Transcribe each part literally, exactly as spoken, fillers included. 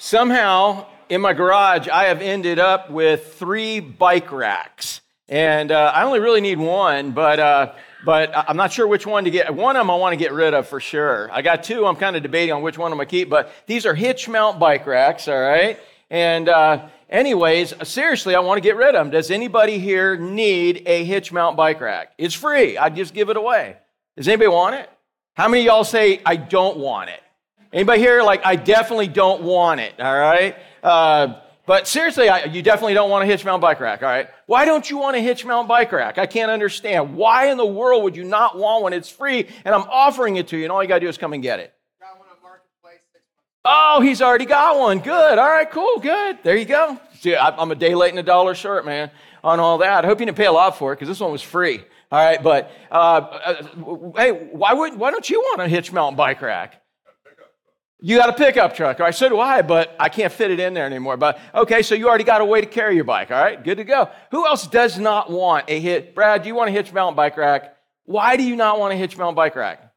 Somehow, in my garage, I have ended up with three bike racks. And uh, I only really need one, but uh, but I'm not sure which one to get. One of them I want to get rid of for sure. I got two I'm kind of debating on which one I'm going to keep, but these are hitch mount bike racks, all right? And uh, anyways, seriously, I want to get rid of them. Does anybody here need a hitch mount bike rack? It's free. I'd just give it away. Does anybody want it? How many of y'all say, I don't want it? Anybody here like, I definitely don't want it, all right? Uh, but seriously, I, you definitely don't want a hitch mount bike rack, all right? Why don't you want a hitch mount bike rack? I can't understand. Why in the world would you not want one? It's free, and I'm offering it to you, and all you got to do is come and get it. Got one on Marketplace six months. Oh, he's already got one. Good. All right, cool, good. There you go. See, I'm a day late and a dollar short, man, on all that. I hope you didn't pay a lot for it, because this one was free. All right, but uh, uh, hey, why would why don't you want a hitch mount bike rack? You got a pickup truck. All right, so do I, but I can't fit it in there anymore. But okay, so you already got a way to carry your bike. All right, good to go. Who else does not want a hitch? Brad, do you want a hitch mount bike rack? Why do you not want a hitch mount bike rack?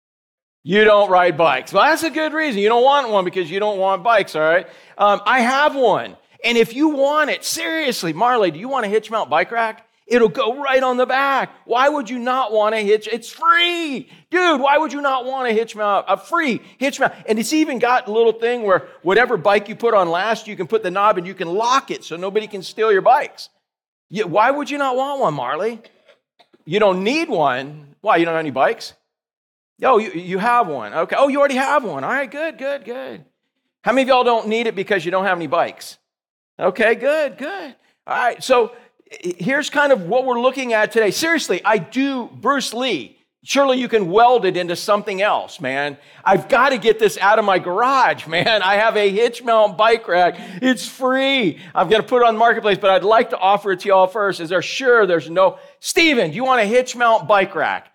You don't ride bikes. Well, that's a good reason. You don't want one because you don't want bikes, all right? Um, I have one. And if you want it, seriously, Marley, do you want a hitch mount bike rack? It'll go right on the back. Why would you not want a hitch? It's free. Dude, why would you not want a hitch mount? A free hitch mount. And it's even got a little thing where whatever bike you put on last, you can put the knob and you can lock it so nobody can steal your bikes. Yeah, why would you not want one, Marley? You don't need one. Why, you don't have any bikes? Oh, you, you have one. Okay. Oh, you already have one. All right, good, good, good. How many of y'all don't need it because you don't have any bikes? Okay, good, good. All right, so here's kind of what we're looking at today. Seriously, I do, Bruce Lee, surely you can weld it into something else, man. I've got to get this out of my garage, man. I have a hitch mount bike rack. It's free. I'm going to put it on Marketplace, but I'd like to offer it to y'all first. Is there sure there's no... Steven, do you want a hitch mount bike rack?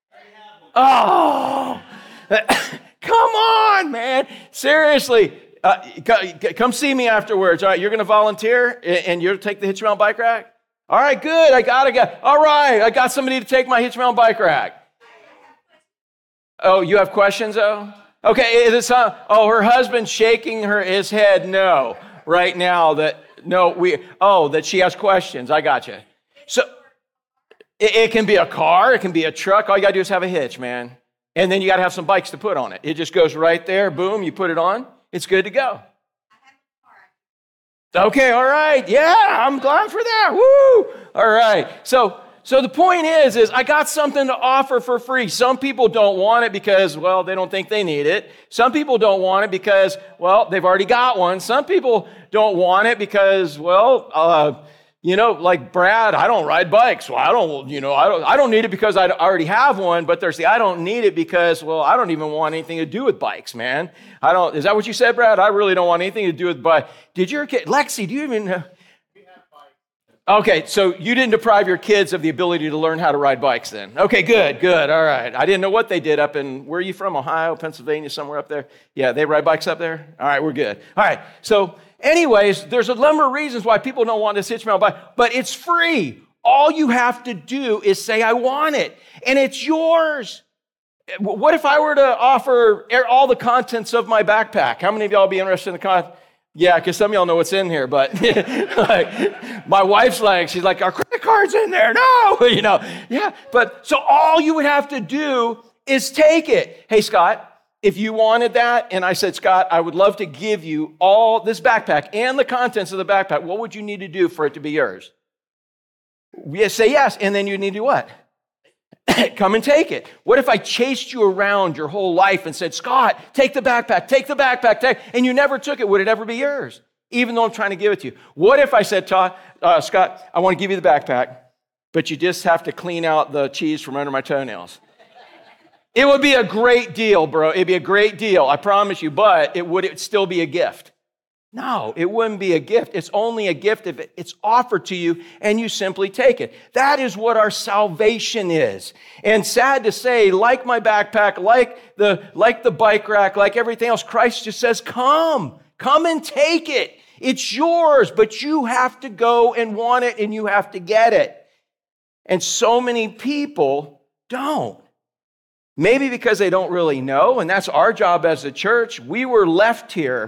Oh, come on, man. Seriously, uh, come see me afterwards. All right, you're going to volunteer and you're going to take the hitch mount bike rack? All right, good. I got it. All right, I got somebody to take my hitch mount bike rack. Oh, you have questions, though? Okay, is it some, oh, her husband's shaking her his head no right now that, no, we, oh, that she has questions. I got you. So it, it can be a car, it can be a truck. All you got to do is have a hitch, man. And then you got to have some bikes to put on it. It just goes right there, boom, you put it on, it's good to go. Okay, all right. Yeah, I'm glad for that. Woo! All right. So, so the point is, is I got something to offer for free. Some people don't want it because, well, they don't think they need it. Some people don't want it because, well, they've already got one. Some people don't want it because, well, uh, you know, like Brad, I don't ride bikes. Well, I don't, you know, I don't, I don't need it because I already have one. But there's the I don't need it because, well, I don't even want anything to do with bikes, man. I don't. Is that what you said, Brad? I really don't want anything to do with bikes. Did your kid, Lexi? Do you even? Uh, okay, so you didn't deprive your kids of the ability to learn how to ride bikes, then? Okay, good, good. All right. I didn't know what they did up in. Where are you from? Ohio, Pennsylvania, somewhere up there? Yeah, they ride bikes up there. All right, we're good. All right, so. Anyways, there's a number of reasons why people don't want this hitch mount bike, but it's free. All you have to do is say, I want it, and it's yours. What if I were to offer all the contents of my backpack? How many of y'all be interested in the content? Yeah, because some of y'all know what's in here, but like, my wife's like, she's like, our credit card's in there. No, you know, yeah. But so all you would have to do is take it. Hey, Scott. If you wanted that, and I said, Scott, I would love to give you all this backpack and the contents of the backpack, what would you need to do for it to be yours? Yes, say yes, and then you need to do what? Come and take it. What if I chased you around your whole life and said, Scott, take the backpack, take the backpack, take, and you never took it? Would it ever be yours? Even though I'm trying to give it to you. What if I said, Todd, uh, Scott, I want to give you the backpack, but you just have to clean out the cheese from under my toenails? It would be a great deal, bro. It'd be a great deal, I promise you, but it would it still be a gift? No, it wouldn't be a gift. It's only a gift if it's offered to you and you simply take it. That is what our salvation is. And sad to say, like my backpack, like the, like the bike rack, like everything else, Christ just says, come, come and take it. It's yours, but you have to go and want it and you have to get it. And so many people don't. Maybe because they don't really know, and that's our job as a church. We were left here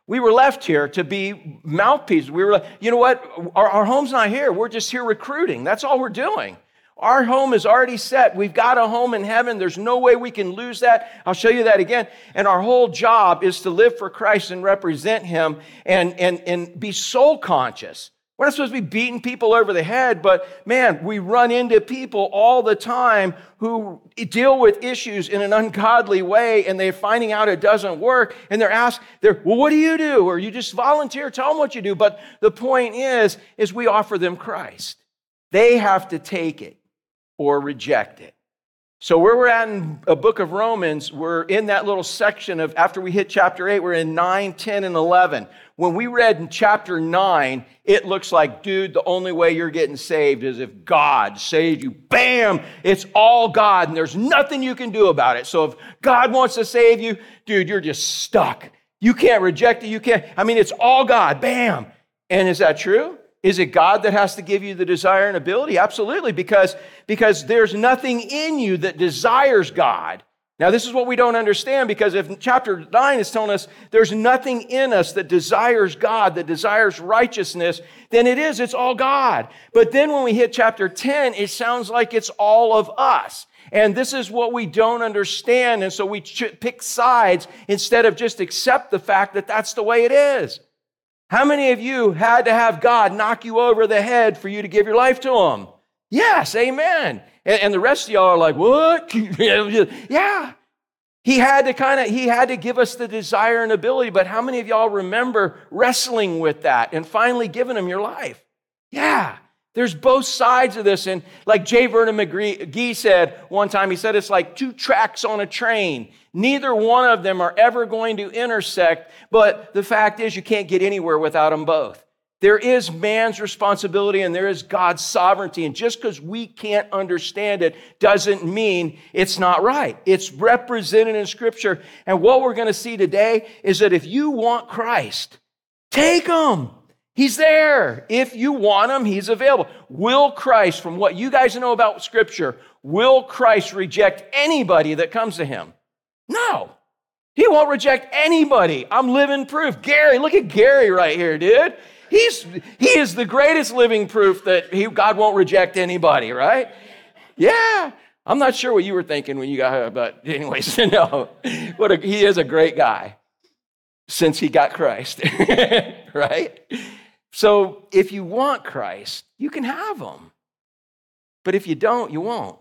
We were left here to be mouthpieces. We were, you know what? Our, our home's not here. We're just here recruiting. That's all we're doing. Our home is already set. We've got a home in heaven. There's no way we can lose that. I'll show you that again. And our whole job is to live for Christ and represent him and, and, and be soul conscious. We're not supposed to be beating people over the head, but man, we run into people all the time who deal with issues in an ungodly way, and they're finding out it doesn't work, and they're asked, they're, well, what do you do? Or you just volunteer, tell them what you do. But the point is, is we offer them Christ. They have to take it or reject it. So where we're at in a book of Romans, we're in that little section of, after we hit chapter eight, we're in nine, ten, and eleven. When we read in chapter nine, it looks like, dude, the only way you're getting saved is if God saves you. Bam! It's all God, and there's nothing you can do about it. So if God wants to save you, dude, you're just stuck. You can't reject it. You can't. I mean, it's all God. Bam! And is that true? Is it God that has to give you the desire and ability? Absolutely, because, because there's nothing in you that desires God. Now, this is what we don't understand, because if chapter nine is telling us there's nothing in us that desires God, that desires righteousness, then it is, it's all God. But then when we hit chapter ten, it sounds like it's all of us. And this is what we don't understand, and so we pick sides instead of just accept the fact that that's the way it is. How many of you had to have God knock you over the head for you to give your life to him? Yes, amen. And, and the rest of y'all are like, what? Yeah. He had to kind of, he had to give us the desire and ability, but how many of y'all remember wrestling with that and finally giving him your life? Yeah. There's both sides of this. And like J. Vernon McGee said one time, he said it's like two tracks on a train. Neither one of them are ever going to intersect, but the fact is you can't get anywhere without them both. There is man's responsibility and there is God's sovereignty. And just because we can't understand it doesn't mean it's not right. It's represented in Scripture. And what we're going to see today is that if you want Christ, take him. He's there. If you want him, he's available. Will Christ, from what you guys know about Scripture, will Christ reject anybody that comes to him? No. He won't reject anybody. I'm living proof. Gary, look at Gary right here, dude. He's, he is the greatest living proof that he, God won't reject anybody, right? Yeah. I'm not sure what you were thinking when you got here, but anyways, no. What a, he is a great guy since he got Christ, right? So if you want Christ, you can have him. But if you don't, you won't.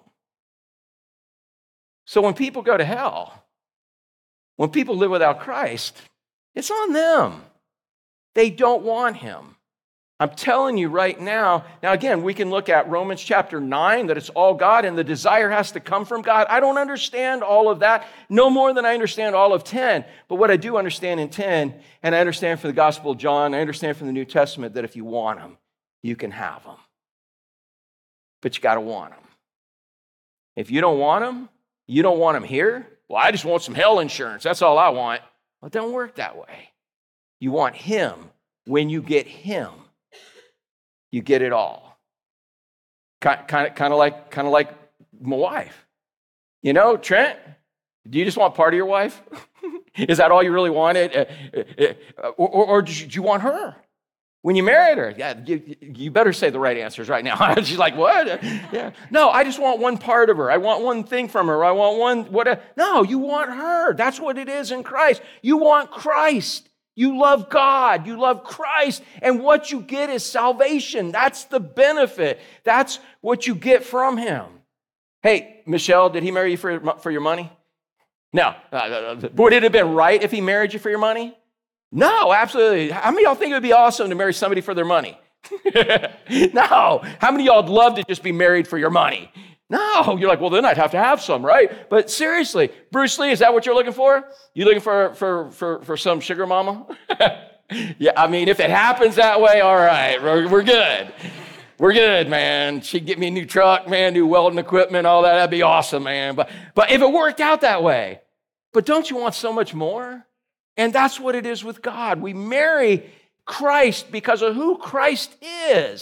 So when people go to hell, when people live without Christ, it's on them. They don't want him. I'm telling you right now. Now, again, we can look at Romans chapter nine, that it's all God and the desire has to come from God. I don't understand all of that, no more than I understand all of ten. But what I do understand in ten, and I understand from the Gospel of John, I understand from the New Testament, that if you want him, you can have him. But you got to want him. If you don't want him, you don't want him here? Well, I just want some hell insurance. That's all I want. Well, it don't work that way. You want him. When you get him, you get it all. Kind, kind, kind of like, kind of like my wife. You know, Trent, do you just want part of your wife? Is that all you really wanted? Uh, uh, or, or, or did you want her? When you married her, yeah, you, you better say the right answers right now. She's like, what? Yeah. No, I just want one part of her. I want one thing from her. I want one, what? No, you want her. That's what it is in Christ. You want Christ. You love God. You love Christ. And what you get is salvation. That's the benefit. That's what you get from him. Hey, Michelle, did he marry you for, for your money? No. Uh, would it have been right if he married you for your money? No, absolutely. How many of y'all think it would be awesome to marry somebody for their money? No. How many of y'all would love to just be married for your money? No. You're like, well, then I'd have to have some, right? But seriously, Bruce Lee, is that what you're looking for? You looking for for for, for some sugar mama? Yeah, I mean, if it happens that way, all right, we're, we're good. We're good, man. She'd get me a new truck, man, new welding equipment, all that. That'd be awesome, man. But but if it worked out that way, but don't you want so much more? And that's what it is with God. We marry Christ because of who Christ is.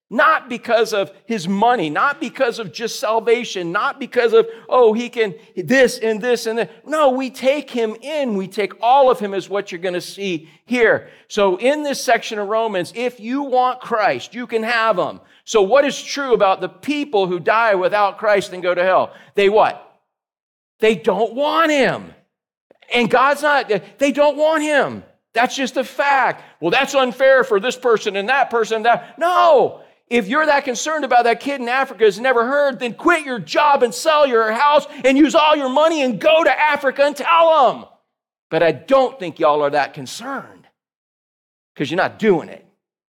Not because of his money, not because of just salvation, not because of, oh, he can this and this and that. No, we take him in. We take all of him is what you're going to see here. So in this section of Romans, if you want Christ, you can have him. So what is true about the people who die without Christ and go to hell? They what? They don't want him. And God's not, they don't want him. That's just a fact. Well, that's unfair for this person and that person and that. No. If you're that concerned about that kid in Africa who's never heard, then quit your job and sell your house and use all your money and go to Africa and tell them. But I don't think y'all are that concerned because you're not doing it.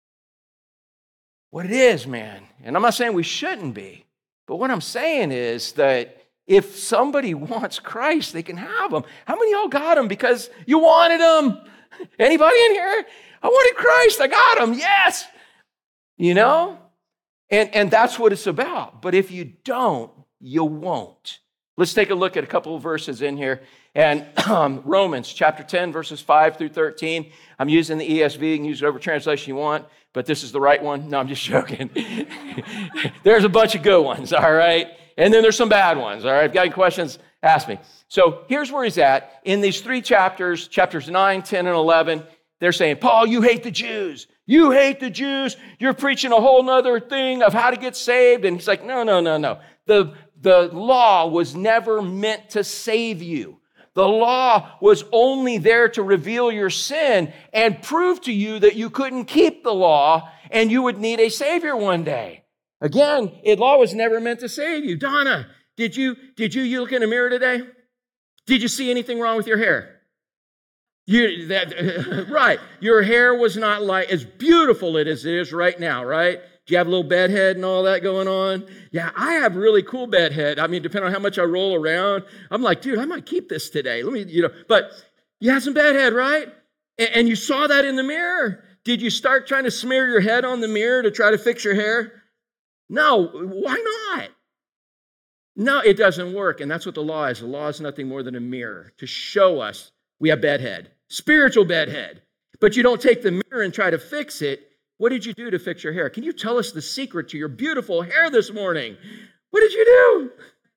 What it is, man, and I'm not saying we shouldn't be, but what I'm saying is that if somebody wants Christ, they can have him. How many of y'all got him because you wanted him? Anybody in here? I wanted Christ. I got him. Yes. You know? And, and that's what it's about. But if you don't, you won't. Let's take a look at a couple of verses in here. And um, Romans chapter ten, verses five through thirteen. I'm using the E S V. You can use whatever translation you want, but this is the right one. No, I'm just joking. There's a bunch of good ones, all right? And then there's some bad ones, all right? If you got any questions, ask me. So here's where he's at. In these three chapters, chapters nine, ten, and eleven, they're saying, Paul, you hate the Jews. You hate the Jews. You're preaching a whole nother thing of how to get saved. And he's like, no, no, no, no. The, the law was never meant to save you. The law was only there to reveal your sin and prove to you that you couldn't keep the law and you would need a Savior one day. Again, the law was never meant to save you. Donna, did you, did you, you look in the mirror today? Did you see anything wrong with your hair? You, that, right. Your hair was not like as beautiful as it is right now, right? Do you have a little bed head and all that going on? Yeah, I have really cool bed head. I mean, depending on how much I roll around, I'm like, dude, I might keep this today. Let me, you know, but you have some bed head, right? And, and you saw that in the mirror. Did you start trying to smear your head on the mirror to try to fix your hair? No, why not? No, it doesn't work. And that's what the law is. The law is nothing more than a mirror to show us we have bedhead, spiritual bedhead. But you don't take the mirror and try to fix it. What did you do to fix your hair? Can you tell us the secret to your beautiful hair this morning? What did you do?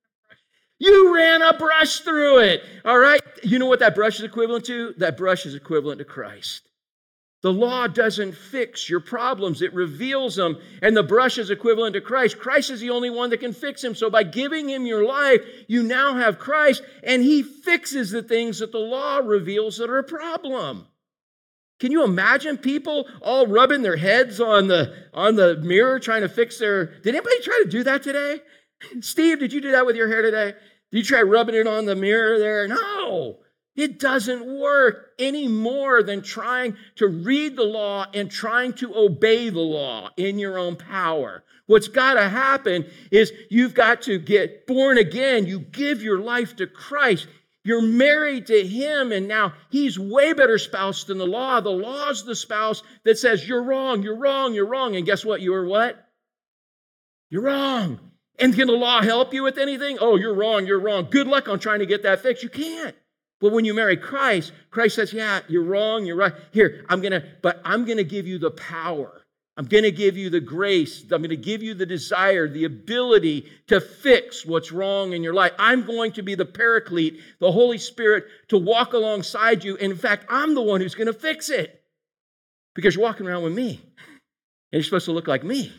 You ran a brush through it. All right. You know what that brush is equivalent to? That brush is equivalent to Christ. The law doesn't fix your problems. It reveals them. And the brush is equivalent to Christ. Christ is the only one that can fix them. So by giving him your life, you now have Christ, and he fixes the things that the law reveals that are a problem. Can you imagine people all rubbing their heads on the, on the mirror trying to fix their... Did anybody try to do that today? Steve, did you do that with your hair today? Did you try rubbing it on the mirror there? No. It doesn't work any more than trying to read the law and trying to obey the law in your own power. What's got to happen is you've got to get born again. You give your life to Christ. You're married to him, and now he's way better spouse than the law. The law's the spouse that says, you're wrong, you're wrong, you're wrong. And guess what? You're what? You're wrong. And can the law help you with anything? Oh, you're wrong, you're wrong. Good luck on trying to get that fixed. You can't. But when you marry Christ, Christ says, yeah, you're wrong, you're right. Here, I'm going to, but I'm going to give you the power. I'm going to give you the grace. I'm going to give you the desire, the ability to fix what's wrong in your life. I'm going to be the paraclete, the Holy Spirit, to walk alongside you. And in fact, I'm the one who's going to fix it because you're walking around with me and you're supposed to look like me.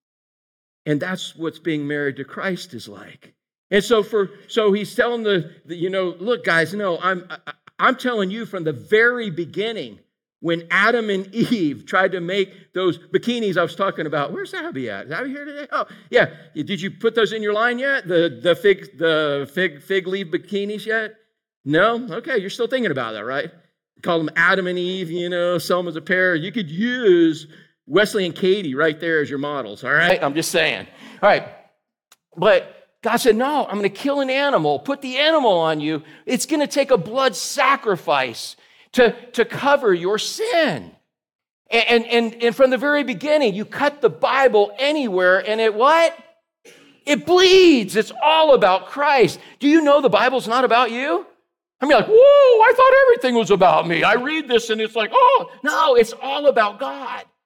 And that's what's being married to Christ is like. And so for so he's telling the, the you know, look, guys, no, I'm I, I'm telling you from the very beginning, when Adam and Eve tried to make those bikinis I was talking about. Where's Abby at? Is Abby here today? Oh, yeah. Did you put those in your line yet? The the fig the fig fig leaf bikinis yet? No? Okay, you're still thinking about that, right? Call them Adam and Eve, you know, sell them as a pair. You could use Wesley and Katie right there as your models, all right? I'm just saying. All right. But God said, no, I'm going to kill an animal, put the animal on you. It's going to take a blood sacrifice to, to cover your sin. And, and, and from the very beginning, you cut the Bible anywhere, and it what? It bleeds. It's all about Christ. Do you know the Bible's not about you? I mean, like, whoa, I thought everything was about me. I read this, and it's like, oh, no, it's all about God.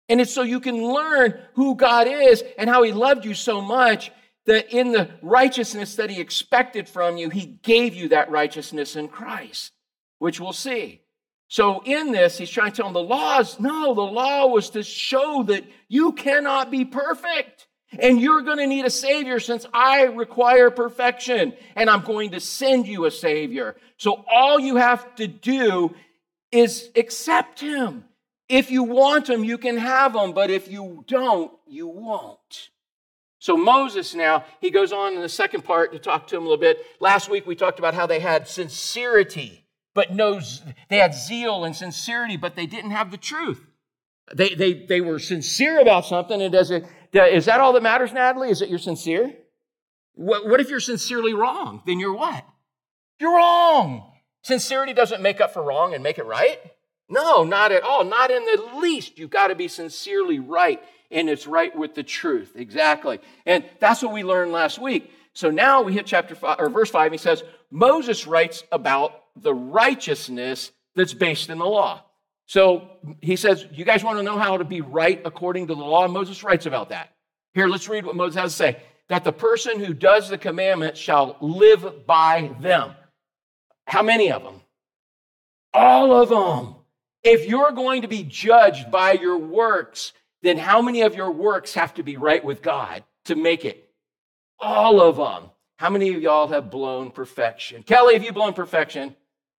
And it's so you can learn who God is and how he loved you so much that in the righteousness that he expected from you, he gave you that righteousness in Christ, which we'll see. So in this, he's trying to tell them the laws, no, the law was to show that you cannot be perfect. And you're going to need a Savior since I require perfection. And I'm going to send you a Savior. So all you have to do is accept him. If you want him, you can have him. But if you don't, you won't. So Moses now, he goes on in the second part to talk to him a little bit. Last week we talked about how they had sincerity, but no, they had zeal and sincerity, but they didn't have the truth. They, they, they were sincere about something, and does it, is that all that matters, Natalie? Is that you're sincere? What, what if you're sincerely wrong? Then you're what? You're wrong. Sincerity doesn't make up for wrong and make it right. No, not at all. Not in the least. You've got to be sincerely right, and it's right with the truth. Exactly. And that's what we learned last week. So now we hit chapter five, or verse five. He says, Moses writes about the righteousness that's based in the law. So he says, you guys want to know how to be right according to the law? Moses writes about that. Here, let's read what Moses has to say. That the person who does the commandments shall live by them. How many of them? All of them. If you're going to be judged by your works, then how many of your works have to be right with God to make it? All of them. How many of y'all have blown perfection? Kelly, have you blown perfection?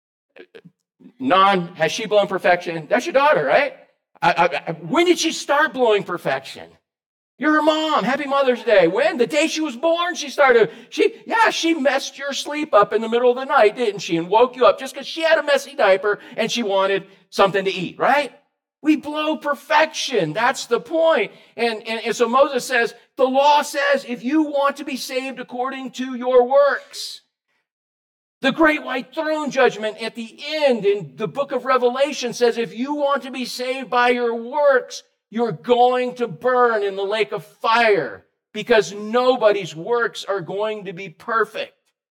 Non, has she blown perfection? That's your daughter, right? I, I, when did she start blowing perfection? You're her mom. Happy Mother's Day. When? The day she was born, she started. She, yeah, she messed your sleep up in the middle of the night, didn't she? And woke you up just because she had a messy diaper and she wanted something to eat, right? We blow perfection. That's the point. And, and, and so Moses says, the law says if you want to be saved according to your works, the great white throne judgment at the end in the book of Revelation says if you want to be saved by your works, you're going to burn in the lake of fire because nobody's works are going to be perfect.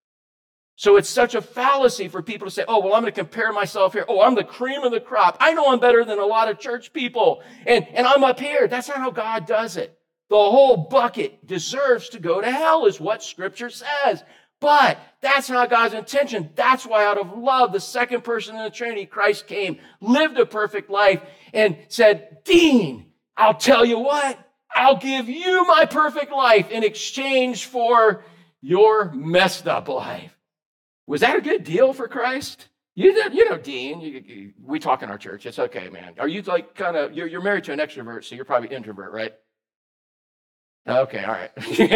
So it's such a fallacy for people to say, oh, well, I'm going to compare myself here. Oh, I'm the cream of the crop. I know I'm better than a lot of church people, and, and I'm up here. That's not how God does it. The whole bucket deserves to go to hell is what Scripture says. But that's not God's intention. That's why out of love, the second person in the Trinity, Christ came, lived a perfect life, and said, Dean, I'll tell you what, I'll give you my perfect life in exchange for your messed up life. Was that a good deal for Christ? You, you know, Dean, you, you, we talk in our church. It's okay, man. Are you like kind of, you're, you're married to an extrovert, so you're probably introvert, right? Okay, all right.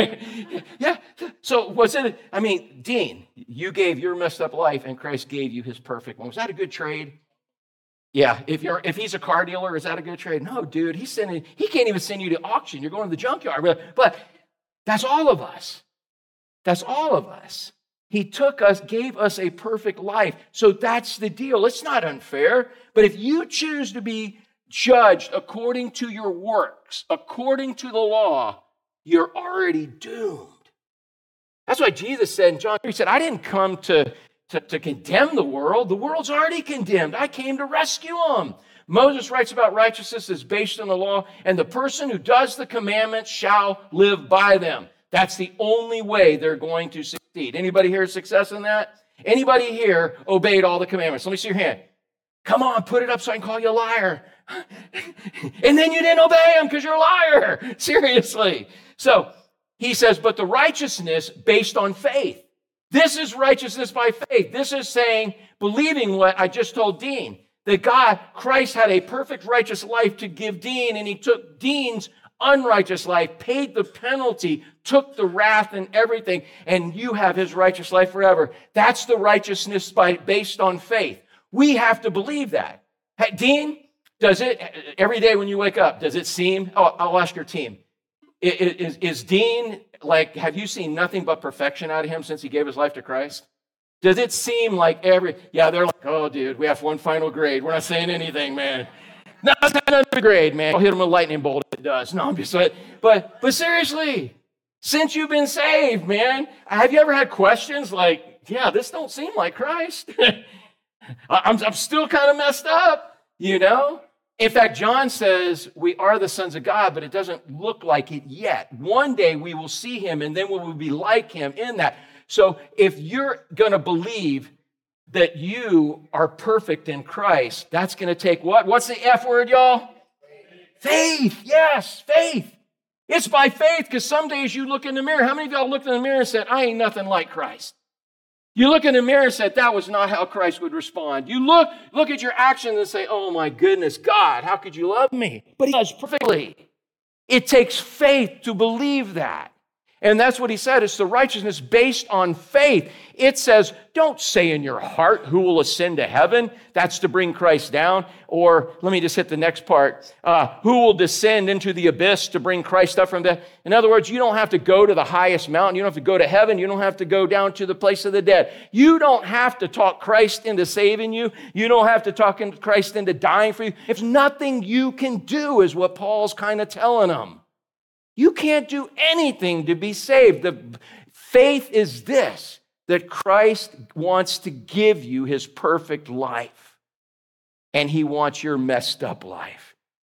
Yeah. So was it, I mean, Dean, you gave your messed up life and Christ gave you his perfect one. Was that a good trade? Yeah. If you're, if he's a car dealer, is that a good trade? No, dude, he's sending, he can't even send you to auction. You're going to the junkyard. But, but that's all of us. That's all of us. He took us, gave us a perfect life. So that's the deal. It's not unfair. But if you choose to be judged according to your works, according to the law, you're already doomed. That's why Jesus said in John, he said, I didn't come to, to, to condemn the world. The world's already condemned. I came to rescue them. Moses writes about righteousness is based on the law, and the person who does the commandments shall live by them. That's the only way they're going to succeed. Anybody here success in that? Anybody here obeyed all the commandments? Let me see your hand. Come on, put it up so I can call you a liar. And then you didn't obey him because you're a liar. Seriously. So he says, but the righteousness based on faith. This is righteousness by faith. This is saying, believing what I just told Dean, that God, Christ had a perfect righteous life to give Dean, and he took Dean's unrighteous life, paid the penalty, took the wrath and everything, and you have his righteous life forever. That's the righteousness by, based on faith. We have to believe that. Hey, Dean, does it, every day when you wake up, does it seem, oh, I'll ask your team, is, is Dean, like, have you seen nothing but perfection out of him since he gave his life to Christ? Does it seem like every, yeah, they're like, oh, dude, we have one final grade. We're not saying anything, man. No, it's not another grade, man. I'll hit him with a lightning bolt if it does. No, I'm just like, but, but seriously, since you've been saved, man, have you ever had questions like, yeah, this don't seem like Christ? I'm, I'm still kind of messed up, you know? In fact, John says we are the sons of God, but it doesn't look like it yet. One day we will see him, and then we will be like him in that. So if you're going to believe that you are perfect in Christ, that's going to take what? What's the F word, y'all? Faith. Yes, faith. It's by faith, because some days you look in the mirror. How many of y'all looked in the mirror and said, I ain't nothing like Christ? You look in the mirror and said, that was not how Christ would respond. You look, look at your actions and say, oh my goodness, God, how could you love me? But he does perfectly. It takes faith to believe that. And that's what he said. It's the righteousness based on faith. It says, don't say in your heart who will ascend to heaven. That's to bring Christ down. Or let me just hit the next part. Uh, who will descend into the abyss to bring Christ up from death? In other words, you don't have to go to the highest mountain. You don't have to go to heaven. You don't have to go down to the place of the dead. You don't have to talk Christ into saving you. You don't have to talk Christ into dying for you. It's nothing you can do, is what Paul's kind of telling them. You can't do anything to be saved. The faith is this, that Christ wants to give you his perfect life, and he wants your messed up life.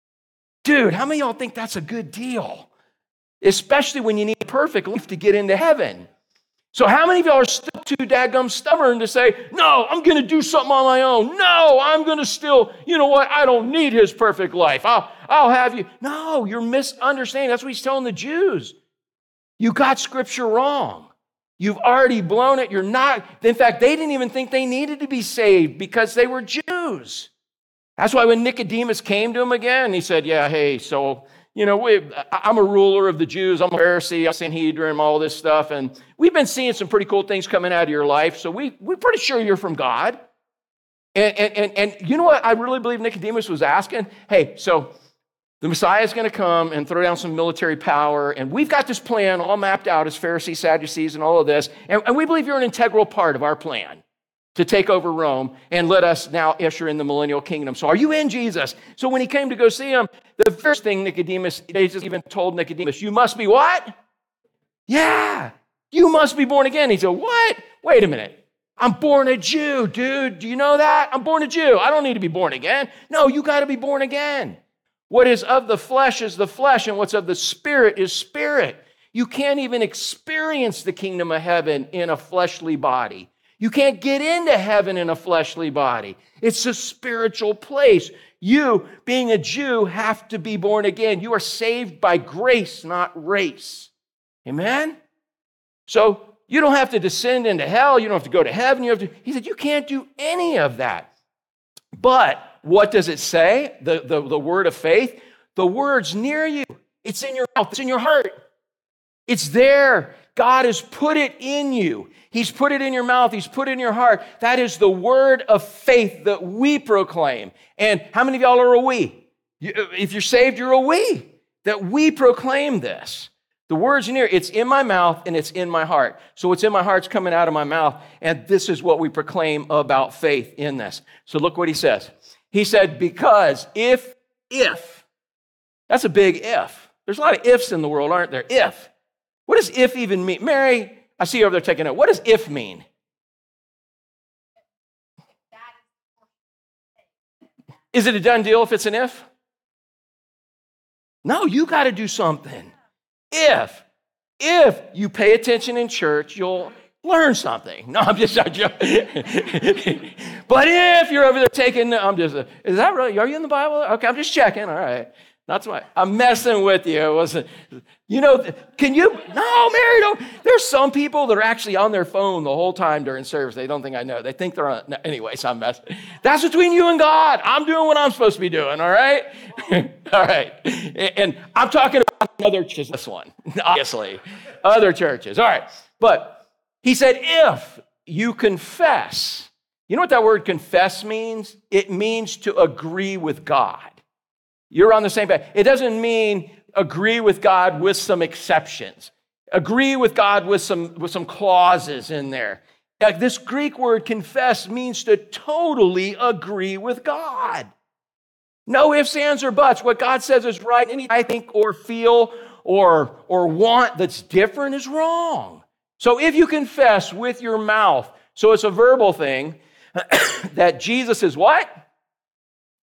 Dude, how many of y'all think that's a good deal? Especially when you need a perfect life to get into heaven. So how many of y'all are still too dadgum stubborn to say, no, I'm going to do something on my own. No, I'm going to still, you know what? I don't need his perfect life. I'll, I'll have you. No, you're misunderstanding. That's what he's telling the Jews. You got Scripture wrong. You've already blown it. You're not. In fact, they didn't even think they needed to be saved because they were Jews. That's why when Nicodemus came to him again, he said, yeah, hey, so, you know, we, I'm a ruler of the Jews. I'm a Pharisee, I'm a Sanhedrin, all this stuff. And we've been seeing some pretty cool things coming out of your life. So we, we're pretty sure you're from God. And, and, and, and you know what I really believe Nicodemus was asking? Hey, so the Messiah is going to come and throw down some military power. And we've got this plan all mapped out as Pharisees, Sadducees, and all of this. And, and we believe you're an integral part of our plan to take over Rome and let us now usher in the millennial kingdom. So are you in, Jesus? So when he came to go see him, the first thing Nicodemus, Jesus even told Nicodemus, you must be what? Yeah, you must be born again. He said, what? Wait a minute. I'm born a Jew, dude. Do you know that? I'm born a Jew. I don't need to be born again. No, you got to be born again. What is of the flesh is the flesh, and what's of the spirit is spirit. You can't even experience the kingdom of heaven in a fleshly body. You can't get into heaven in a fleshly body. It's a spiritual place. You, being a Jew, have to be born again. You are saved by grace, not race. Amen? So you don't have to descend into hell. You don't have to go to heaven. You have to, he said, you can't do any of that. But what does it say? The, the, the word of faith? The word's near you. It's in your mouth. It's in your heart. It's there. God has put it in you. He's put it in your mouth. He's put it in your heart. That is the word of faith that we proclaim. And how many of y'all are a we? If you're saved, you're a we. That we proclaim this. The word's near. It's in my mouth and it's in my heart. So what's in my heart's coming out of my mouth. And this is what we proclaim about faith in this. So look what he says. He said, because if, if, that's a big if. There's a lot of ifs in the world, aren't there? If. What does if even mean? Mary, I see you over there taking it. What does if mean? Is it a done deal if it's an if? No, you got to do something. If, if you pay attention in church, you'll learn something. No, I'm just joking. But if you're over there taking, I'm just, is that really, are you in the Bible? Okay, I'm just checking. All right. That's why I'm messing with you. It wasn't, you know, can you, no, Mary, don't. There's some people that are actually on their phone the whole time during service. They don't think I know. They think they're on, no, anyways, I'm messing. That's between you and God. I'm doing what I'm supposed to be doing, all right? All right. And I'm talking about other churches, this one, obviously. Other churches. All right. But he said, if you confess, you know what that word confess means? It means to agree with God. You're on the same page. It doesn't mean agree with God with some exceptions. Agree with God with some, with some clauses in there. Like this Greek word confess means to totally agree with God. No ifs, ands, or buts. What God says is right. Anything I think or feel or, or want that's different is wrong. So if you confess with your mouth, so it's a verbal thing, that Jesus is what?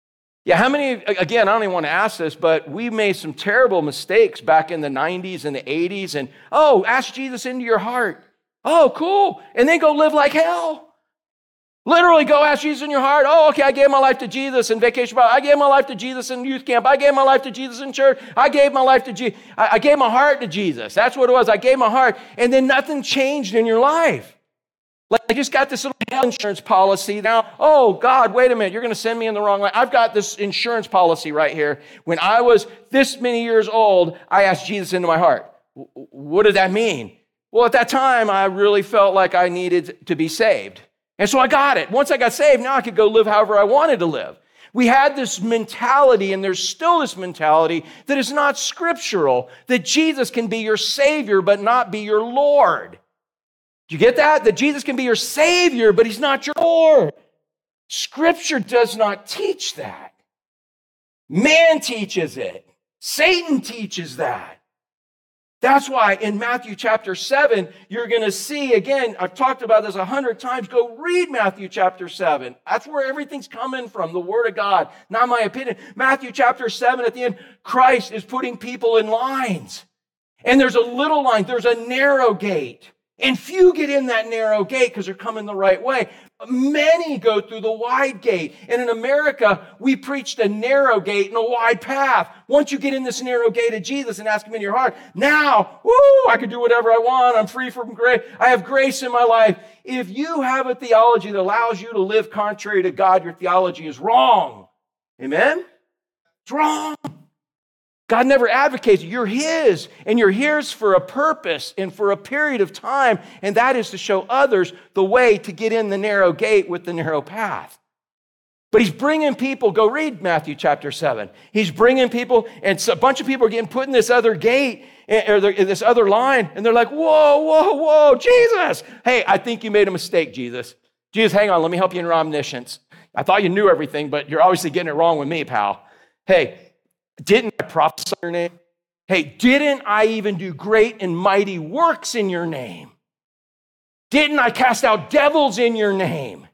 Yeah, how many, again, I don't even want to ask this, but we made some terrible mistakes back in the nineties and the eighties. And, oh, ask Jesus into your heart. Oh, cool. And then go live like hell. Literally go ask Jesus in your heart. Oh, okay, I gave my life to Jesus in vacation Bible. I gave my life to Jesus in youth camp. I gave my life to Jesus in church. I gave my life to Jesus. I gave my heart to Jesus. That's what it was. I gave my heart. And then nothing changed in your life. Like, I just got this little health insurance policy now. Oh, God, wait a minute. You're going to send me in the wrong line. I've got this insurance policy right here. When I was this many years old, I asked Jesus into my heart. What did that mean? Well, at that time, I really felt like I needed to be saved. And so I got it. Once I got saved, now I could go live however I wanted to live. We had this mentality, and there's still this mentality that is not scriptural, that Jesus can be your Savior but not be your Lord. Do you get that? That Jesus can be your Savior, but He's not your Lord. Scripture does not teach that. Man teaches it. Satan teaches that. That's why in Matthew chapter seven, you're going to see, again, I've talked about this a hundred times, go read Matthew chapter seven. That's where everything's coming from, the Word of God, not my opinion. Matthew chapter seven, at the end, Christ is putting people in lines. And there's a little line, there's a narrow gate. And few get in that narrow gate because they're coming the right way. But many go through the wide gate. And in America, we preached a narrow gate and a wide path. Once you get in this narrow gate of Jesus and ask Him in your heart, now, woo, I can do whatever I want. I'm free from grace. I have grace in my life. If you have a theology that allows you to live contrary to God, your theology is wrong. Amen? It's wrong. God never advocates it. You're His, and you're His for a purpose and for a period of time, and that is to show others the way to get in the narrow gate with the narrow path. But He's bringing people, go read Matthew chapter seven. He's bringing people, and so a bunch of people are getting put in this other gate, or this other line, and they're like, whoa, whoa, whoa, Jesus. Hey, I think you made a mistake, Jesus. Jesus, hang on, let me help you in your omniscience. I thought you knew everything, but you're obviously getting it wrong with me, pal. Hey, didn't I prophesy in your name? Hey, didn't I even do great and mighty works in your name? Didn't I cast out devils in your name?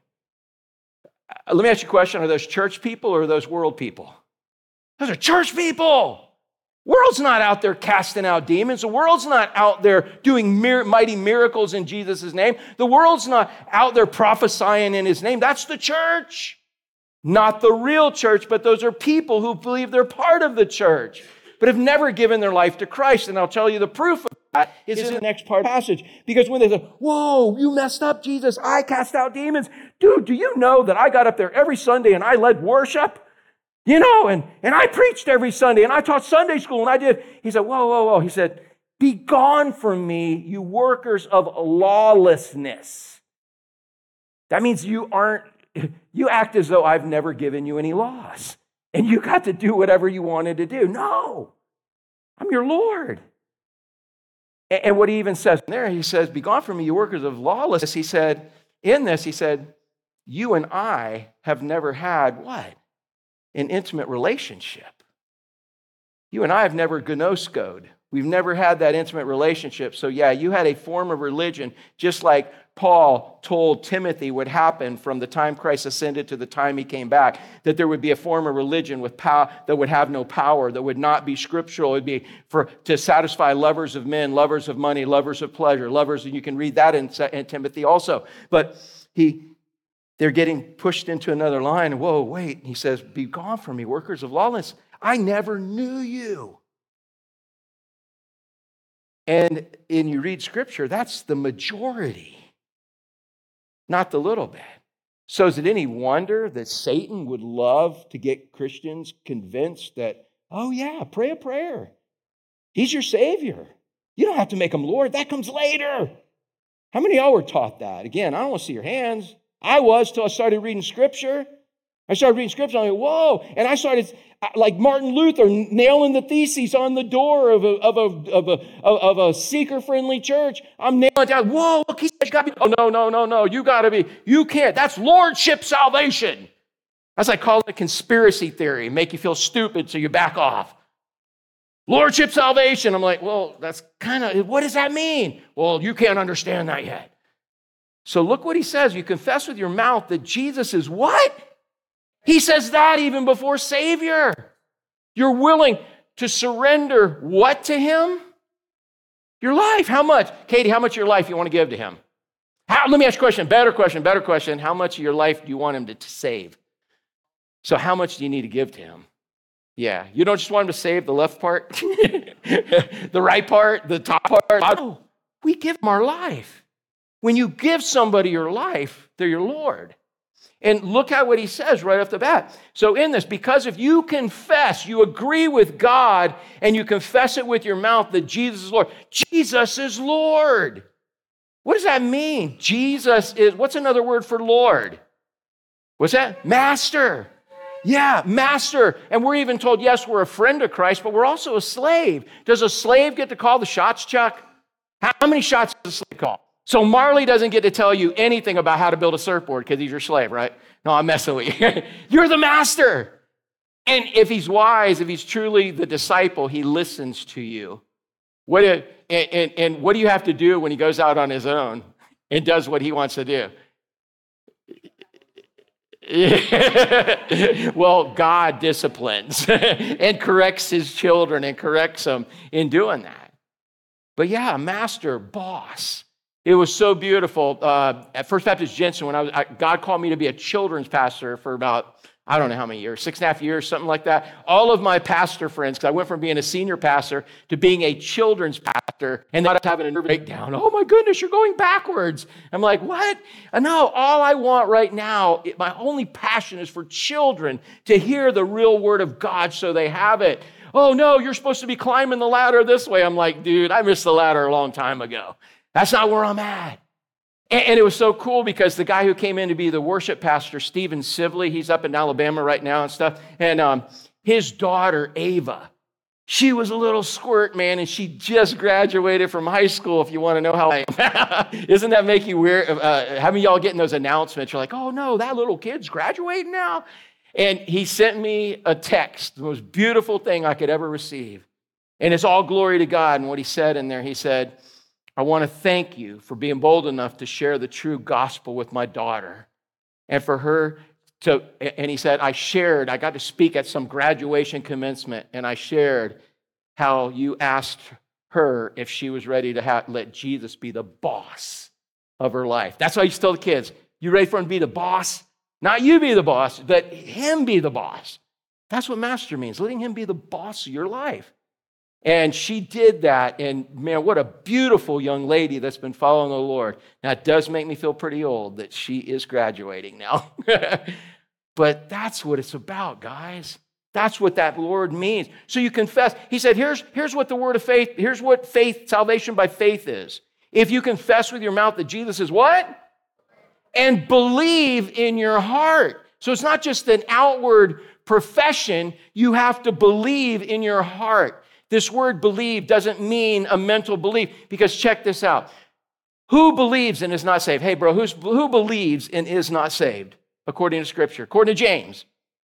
Uh, let me ask you a question. Are those church people or are those world people? Those are church people. World's not out there casting out demons. The world's not out there doing mir- mighty miracles in Jesus' name. The world's not out there prophesying in His name. That's the church. Not the real church, but those are people who believe they're part of the church, but have never given their life to Christ. And I'll tell you the proof of that is in the next part of the passage. Because when they say, whoa, you messed up, Jesus, I cast out demons. Dude, do you know that I got up there every Sunday and I led worship? You know, and, and I preached every Sunday and I taught Sunday school and I did. He said, whoa, whoa, whoa. He said, be gone from me, you workers of lawlessness. That means you aren't You act as though I've never given you any laws, and you got to do whatever you wanted to do. No, I'm your Lord. And what He even says there, He says, be gone from me, you workers of lawlessness. He said, in this, He said, you and I have never had what? An intimate relationship. You and I have never gnoskoed. We've never had that intimate relationship. So yeah, you had a form of religion, just like Paul told Timothy would happen from the time Christ ascended to the time He came back, that there would be a form of religion with power that would have no power, that would not be scriptural. It would be for to satisfy lovers of men, lovers of money, lovers of pleasure, lovers, and you can read that in, in Timothy also. But he, they're getting pushed into another line. Whoa, wait. He says, be gone from me, workers of lawlessness. I never knew you. And in you read scripture, that's the majority, not the little bit. So is it any wonder that Satan would love to get Christians convinced that, oh yeah, pray a prayer. He's your Savior. You don't have to make Him Lord. That comes later. How many of y'all were taught that? Again, I don't want to see your hands. I was till I started reading scripture. I started reading scripture, I'm like, whoa. And I started, like Martin Luther, nailing the theses on the door of a, of a, of a, of a seeker-friendly church. I'm nailing it down. Whoa, look, he said, you got to be, oh, no, no, no, no, you got to be, you can't. That's lordship salvation. That's like calling it a conspiracy theory, make you feel stupid so you back off. Lordship salvation. I'm like, well, that's kind of, what does that mean? Well, you can't understand that yet. So look what he says. You confess with your mouth that Jesus is what? He says that even before Savior. You're willing to surrender what to him? Your life. How much? Katie, how much of your life you want to give to him? How, let me ask you a question. Better question, better question. How much of your life do you want him to, to save? So how much do you need to give to him? Yeah. You don't just want him to save the left part, the right part, the top part. No. We give him our life. When you give somebody your life, they're your Lord. And look at what he says right off the bat. So in this, because if you confess, you agree with God, and you confess it with your mouth that Jesus is Lord. Jesus is Lord. What does that mean? Jesus is, what's another word for Lord? What's that? Master. Yeah, master. And we're even told, yes, we're a friend of Christ, but we're also a slave. Does a slave get to call the shots, Chuck? How many shots does a slave call? So Marley doesn't get to tell you anything about how to build a surfboard because he's your slave, right? No, I'm messing with you. You're the master. And if he's wise, if he's truly the disciple, he listens to you. What and, and, and what do you have to do when he goes out on his own and does what he wants to do? Well, God disciplines and corrects his children and corrects them in doing that. But yeah, master, boss. It was so beautiful. Uh, at First Baptist Jensen, when I was, I, God called me to be a children's pastor for about, I don't know how many years, six and a half years, something like that. All of my pastor friends, because I went from being a senior pastor to being a children's pastor, and then I was having a nervous breakdown. Oh my goodness, you're going backwards. I'm like, what? No, all I want right now, it, my only passion is for children to hear the real word of God so they have it. Oh no, you're supposed to be climbing the ladder this way. I'm like, dude, I missed the ladder a long time ago. That's not where I'm at. And, and it was so cool because the guy who came in to be the worship pastor, Stephen Sibley, he's up in Alabama right now and stuff. And um, his daughter, Ava, she was a little squirt, man, and she just graduated from high school, if you want to know how I am. Doesn't that make you weird? Uh, how many of y'all getting those announcements? You're like, oh no, that little kid's graduating now? And he sent me a text, the most beautiful thing I could ever receive. And it's all glory to God. And what he said in there, he said, I want to thank you for being bold enough to share the true gospel with my daughter. And for her to, and he said, I shared, I got to speak at some graduation commencement, and I shared how you asked her if she was ready to have, let Jesus be the boss of her life. That's why you tell the kids, you ready for him to be the boss? Not you be the boss, but him be the boss. That's what master means, letting him be the boss of your life. And she did that, and man, what a beautiful young lady that's been following the Lord. Now, it does make me feel pretty old that she is graduating now. But that's what it's about, guys. That's what that Lord means. So you confess. He said, here's, here's what the word of faith, here's what faith, salvation by faith is. If you confess with your mouth that Jesus is what? And believe in your heart. So it's not just an outward profession. You have to believe in your heart. This word believe doesn't mean a mental belief, because check this out. Who believes and is not saved? Hey, bro, who's, who believes and is not saved according to Scripture? According to James.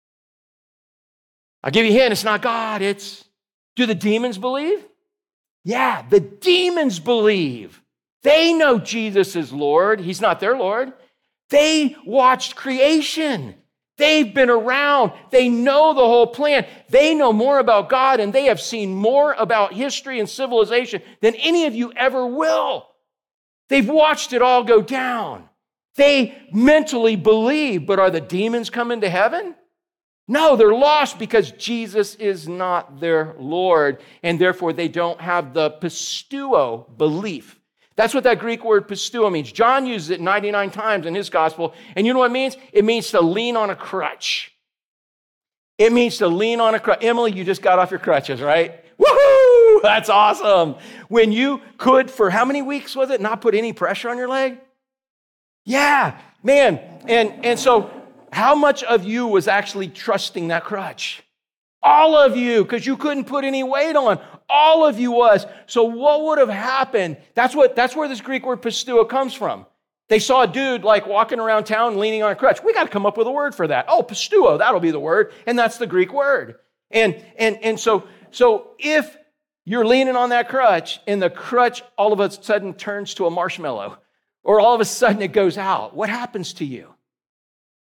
I'll give you a hint, it's not God, it's, do the demons believe? Yeah, the demons believe. They know Jesus is Lord. He's not their Lord. They watched creation. They've been around. They know the whole plan. They know more about God, and they have seen more about history and civilization than any of you ever will. They've watched it all go down. They mentally believe, but are the demons coming to heaven? No, they're lost because Jesus is not their Lord, and therefore they don't have the pisteuo belief. That's what that Greek word pisteuo means. John uses it ninety-nine times in his gospel. And you know what it means? It means to lean on a crutch. It means to lean on a crutch. Emily, you just got off your crutches, right? Woohoo! That's awesome. When you could, for how many weeks was it, not put any pressure on your leg? Yeah, man. And, and so how much of you was actually trusting that crutch? All of you, because you couldn't put any weight on. All of you was. So what would have happened? That's what. That's where this Greek word pisteuo comes from. They saw a dude like walking around town leaning on a crutch. We got to come up with a word for that. Oh, pisteuo, that'll be the word. And that's the Greek word. And, and, and so, so if you're leaning on that crutch and the crutch all of a sudden turns to a marshmallow, or all of a sudden it goes out, what happens to you?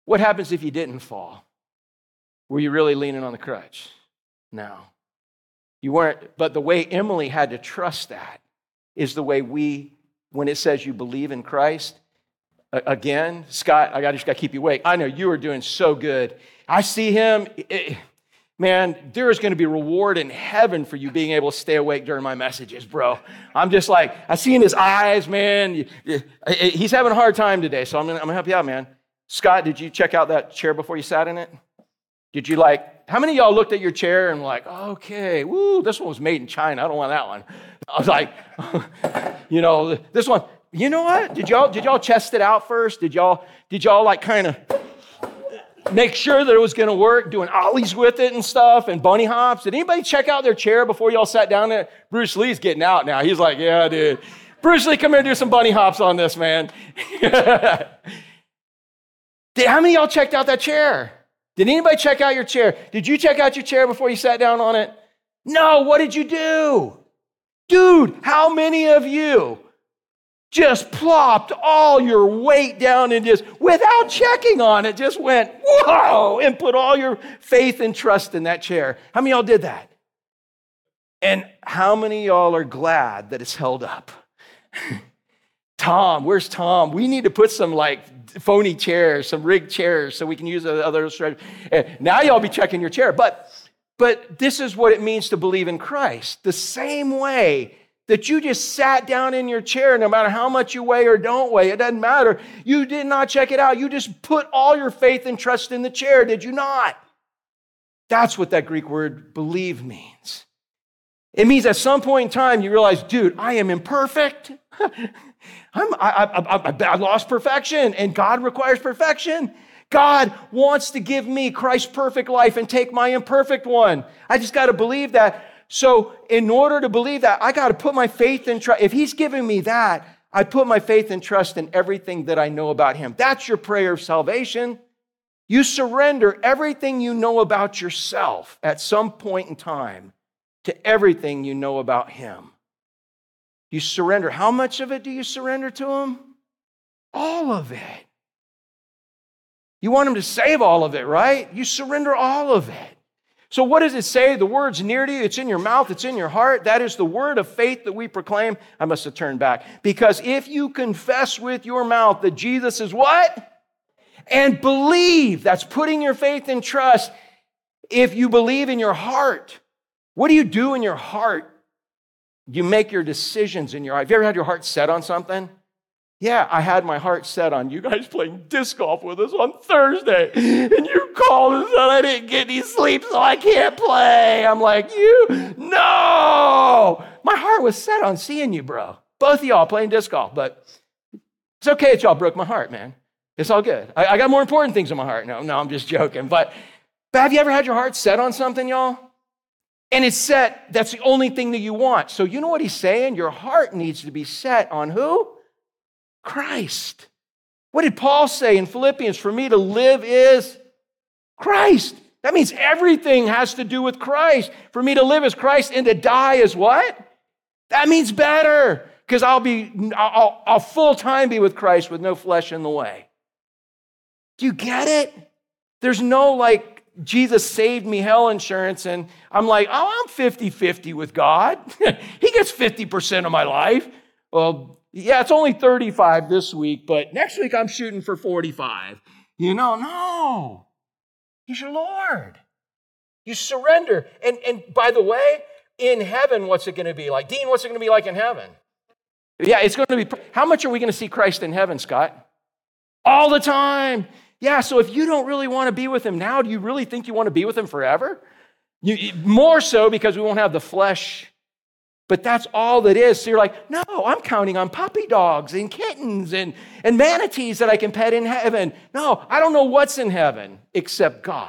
What happens if you didn't fall? Were you really leaning on the crutch? No. You weren't. But the way Emily had to trust that is the way we, when it says you believe in Christ, again, Scott, I just got to keep you awake. I know you are doing so good. I see him. It, man, there is going to be reward in heaven for you being able to stay awake during my messages, bro. I'm just like, I see in his eyes, man. He's having a hard time today, so I'm going to help you out, man. Scott, did you check out that chair before you sat in it? Did you like, how many of y'all looked at your chair and were like, okay, woo, this one was made in China. I don't want that one. I was like, you know, this one, you know what? Did y'all, did y'all test it out first? Did y'all, did y'all like kind of make sure that it was going to work, doing ollies with it and stuff and bunny hops? Did anybody check out their chair before y'all sat down there? Bruce Lee's getting out now. He's like, yeah, dude. Bruce Lee, come here and do some bunny hops on this, man. Did, how many of y'all checked out that chair? Did anybody check out your chair? Did you check out your chair before you sat down on it? No, what did you do? Dude, how many of you just plopped all your weight down and just, without checking on it, just went, whoa, and put all your faith and trust in that chair? How many of y'all did that? And how many of y'all are glad that it's held up? Tom, where's Tom? We need to put some like phony chairs, some rigged chairs so we can use the other strategy. Now y'all be checking your chair. But, but this is what it means to believe in Christ. The same way that you just sat down in your chair, no matter how much you weigh or don't weigh, it doesn't matter. You did not check it out. You just put all your faith and trust in the chair, did you not? That's what that Greek word believe means. It means at some point in time you realize, dude, I am imperfect. I'm, I, I, I, I lost perfection, and God requires perfection. God wants to give me Christ's perfect life and take my imperfect one. I just got to believe that. So in order to believe that, I got to put my faith and trust. If he's giving me that, I put my faith and trust in everything that I know about him. That's your prayer of salvation. You surrender everything you know about yourself at some point in time to everything you know about him. You surrender. How much of it do you surrender to him? All of it. You want him to save all of it, right? You surrender all of it. So what does it say? The word's near to you. It's in your mouth. It's in your heart. That is the word of faith that we proclaim. I must have turned back. Because if you confess with your mouth that Jesus is what? And believe. That's putting your faith and trust. If you believe in your heart, what do you do in your heart? You make your decisions in your heart. Have you ever had your heart set on something? Yeah, I had my heart set on you guys playing disc golf with us on Thursday. And you called and said I didn't get any sleep, so I can't play. I'm like, you? No! My heart was set on seeing you, bro. Both of y'all playing disc golf, but it's okay that y'all broke my heart, man. It's all good. I, I got more important things in my heart. No, no, I'm just joking. But, but have you ever had your heart set on something, y'all? And it's set, that's the only thing that you want. So you know what he's saying? Your heart needs to be set on who? Christ. What did Paul say in Philippians? For me to live is Christ. That means everything has to do with Christ. For me to live is Christ and to die is what? That means better. Because I'll be, I'll, I'll full time be with Christ with no flesh in the way. Do you get it? There's no like, Jesus saved me hell insurance, and I'm like, oh, I'm fifty-fifty with God. He gets fifty percent of my life. Well, yeah, it's only thirty-five this week, but next week I'm shooting for forty-five. You know, no. He's your Lord. You surrender. And, and by the way, in heaven, what's it going to be like? Dean, what's it going to be like in heaven? Yeah, it's going to be, how much are we going to see Christ in heaven, Scott? All the time. Yeah, so if you don't really want to be with him now, do you really think you want to be with him forever? You, more so because we won't have the flesh. But that's all that is. So you're like, no, I'm counting on puppy dogs and kittens and, and manatees that I can pet in heaven. No, I don't know what's in heaven except God.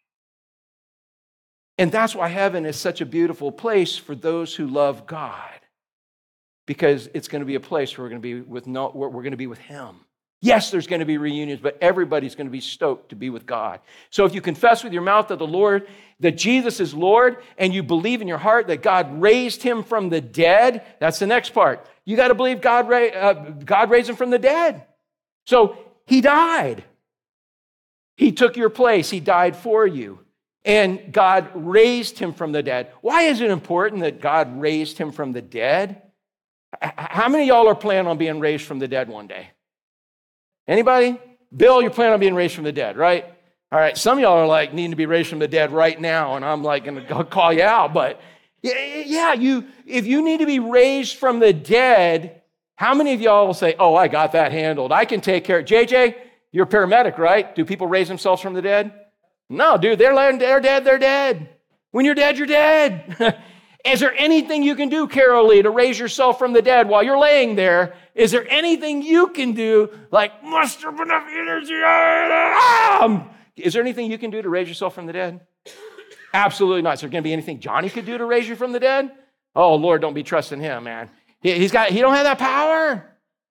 And that's why heaven is such a beautiful place for those who love God. Because it's going to be a place where we're going to be with no, where we're going to be with him. Yes, there's going to be reunions, but everybody's going to be stoked to be with God. So if you confess with your mouth that the Lord, that Jesus is Lord, and you believe in your heart that God raised him from the dead, that's the next part. You got to believe God, ra- uh, God raised him from the dead. So he died. He took your place. He died for you. And God raised him from the dead. Why is it important that God raised him from the dead? How many of y'all are planning on being raised from the dead one day? Anybody? Bill, you're planning on being raised from the dead, right? All right, some of y'all are like needing to be raised from the dead right now, and I'm like going to call you out. But yeah, you if you need to be raised from the dead, how many of y'all will say, oh, I got that handled. I can take care of it. J J, you're a paramedic, right? Do people raise themselves from the dead? No, dude, they're, they're dead, they're dead. When you're dead, you're dead. Is there anything you can do, Carol Lee, to raise yourself from the dead while you're laying there? Is there anything you can do, like muster up enough energy? Um, is there anything you can do to raise yourself from the dead? Absolutely not. Is there going to be anything Johnny could do to raise you from the dead? Oh, Lord, don't be trusting him, man. He, he's got, he don't have that power.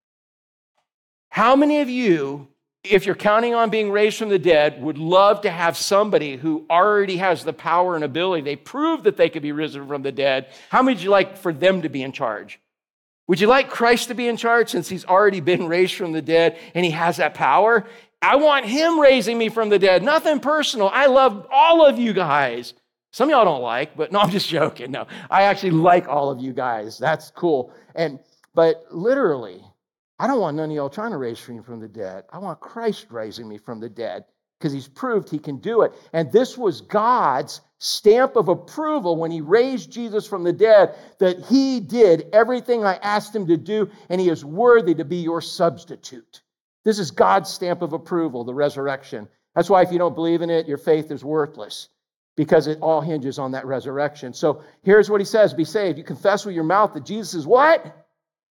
How many of you, if you're counting on being raised from the dead, would love to have somebody who already has the power and ability? They proved that they could be risen from the dead. How many would you like for them to be in charge? Would you like Christ to be in charge since he's already been raised from the dead and he has that power? I want him raising me from the dead. Nothing personal. I love all of you guys. Some of y'all don't like, but no, I'm just joking. No, I actually like all of you guys. That's cool. And but literally, I don't want none of y'all trying to raise me from the dead. I want Christ raising me from the dead because he's proved he can do it. And this was God's stamp of approval when he raised Jesus from the dead, that he did everything I asked him to do, and he is worthy to be your substitute. This is God's stamp of approval, the resurrection. That's why if you don't believe in it, your faith is worthless, because it all hinges on that resurrection. So here's what he says, be saved. You confess with your mouth that Jesus is what?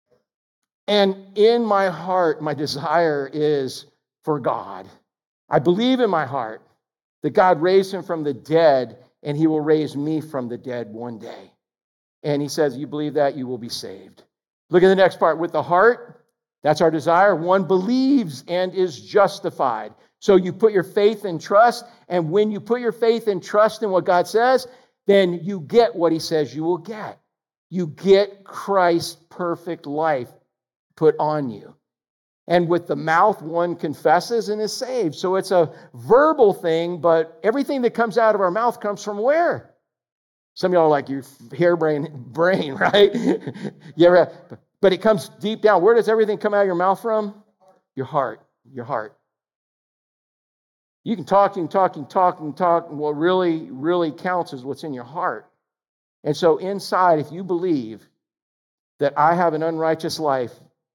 And in my heart, my desire is for God. I believe in my heart that God raised him from the dead, and he will raise me from the dead one day. And he says, you believe that, you will be saved. Look at the next part. With the heart, that's our desire. One believes and is justified. So you put your faith and trust, and when you put your faith and trust in what God says, then you get what he says you will get. You get Christ's perfect life put on you. And with the mouth, one confesses and is saved. So it's a verbal thing, but everything that comes out of our mouth comes from where? Some of y'all are like your harebrained brain, right? You ever, but it comes deep down. Where does everything come out of your mouth from? Your heart, your heart. You can talk, you can talk, you can talk, you can talk, and what really, really counts is what's in your heart. And so inside, if you believe that I have an unrighteous life,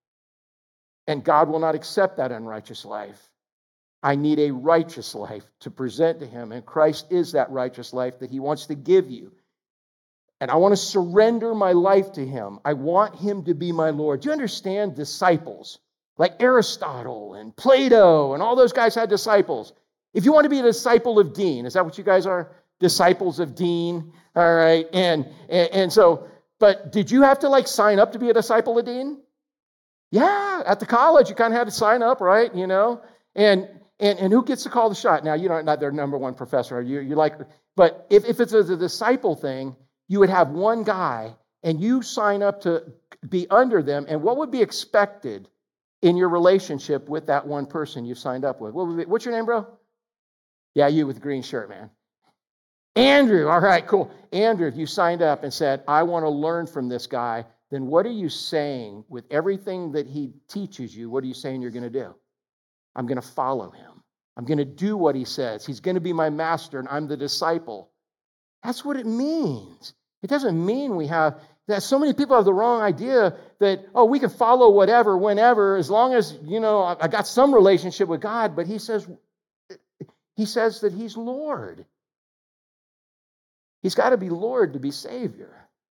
and God will not accept that unrighteous life, I need a righteous life to present to him, and Christ is that righteous life that he wants to give you. And I want to surrender my life to him. I want him to be my Lord. Do you understand disciples? Like Aristotle and Plato and all those guys had disciples. If you want to be a disciple of Dean, is that what you guys are? Disciples of Dean, all right? And, and, and so, but did you have to like sign up to be a disciple of Dean? Yeah, at the college, you kind of had to sign up, right? You know, and and and who gets to call the shot? Now, you know, not their number one professor. You you like, but if, if it's a, a disciple thing, you would have one guy, and you sign up to be under them. And what would be expected in your relationship with that one person you signed up with? What would be, what's your name, bro? Yeah, you with the green shirt, man. Andrew. All right, cool. Andrew, if you signed up and said, I want to learn from this guy, then what are you saying with everything that he teaches you? What are you saying you're going to do? I'm going to follow him. I'm going to do what he says. He's going to be my master, and I'm the disciple. That's what it means. It doesn't mean we have, that so many people have the wrong idea that, oh, we can follow whatever, whenever, as long as, you know, I got some relationship with God, but he says, he says that he's Lord. He's got to be Lord to be Savior.